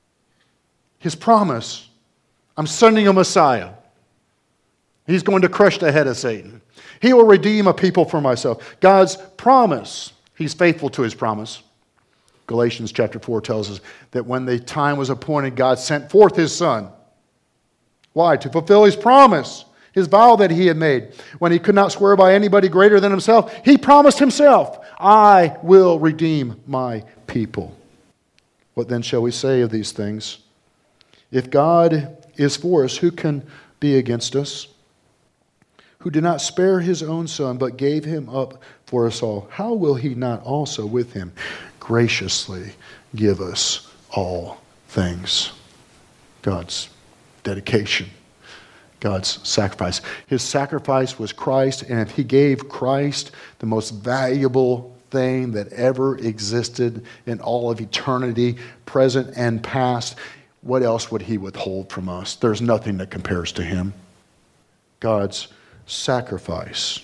his promise. I'm sending a Messiah. He's going to crush the head of Satan. He will redeem a people for myself. God's promise. He's faithful to his promise. Galatians chapter four tells us that when the time was appointed, God sent forth his Son. Why? To fulfill his promise, his vow that he had made. When he could not swear by anybody greater than himself, he promised himself, I will redeem my people. What then shall we say of these things? If God is for us, who can be against us? Who did not spare his own Son, but gave him up for us all, how will he not also with him graciously give us all things? God's dedication, God's sacrifice. His sacrifice was Christ, and if he gave Christ the most valuable thing that ever existed in all of eternity, present and past, what else would he withhold from us? There's nothing that compares to him. God's sacrifice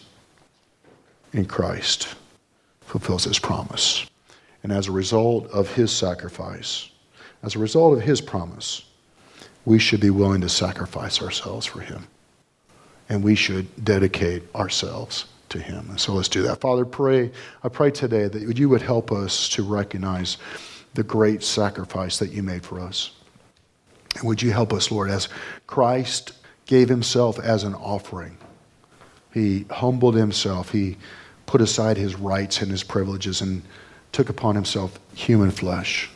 in Christ fulfills his promise. And as a result of his sacrifice, as a result of his promise, we should be willing to sacrifice ourselves for him. And we should dedicate ourselves to him. And so let's do that. Father, pray, I pray today that you would help us to recognize the great sacrifice that you made for us. And would you help us, Lord, as Christ gave himself as an offering. He humbled himself. He put aside his rights and his privileges and took upon himself human flesh.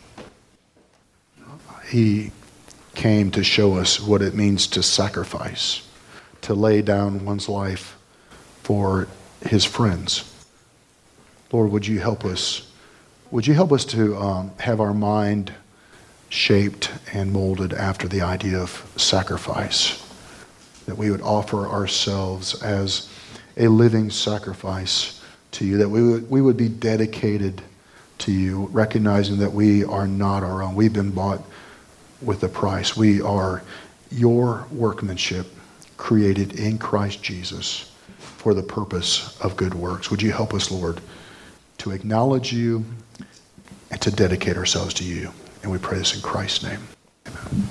He came to show us what it means to sacrifice, to lay down one's life for his friends. Lord, would you help us? Would you help us to um, have our mind shaped and molded after the idea of sacrifice? That we would offer ourselves as a living sacrifice to you, that we would, we would be dedicated to you, recognizing that we are not our own. We've been bought with a price. We are your workmanship, created in Christ Jesus for the purpose of good works. Would you help us, Lord, to acknowledge you and to dedicate ourselves to you? And we pray this in Christ's name. Amen.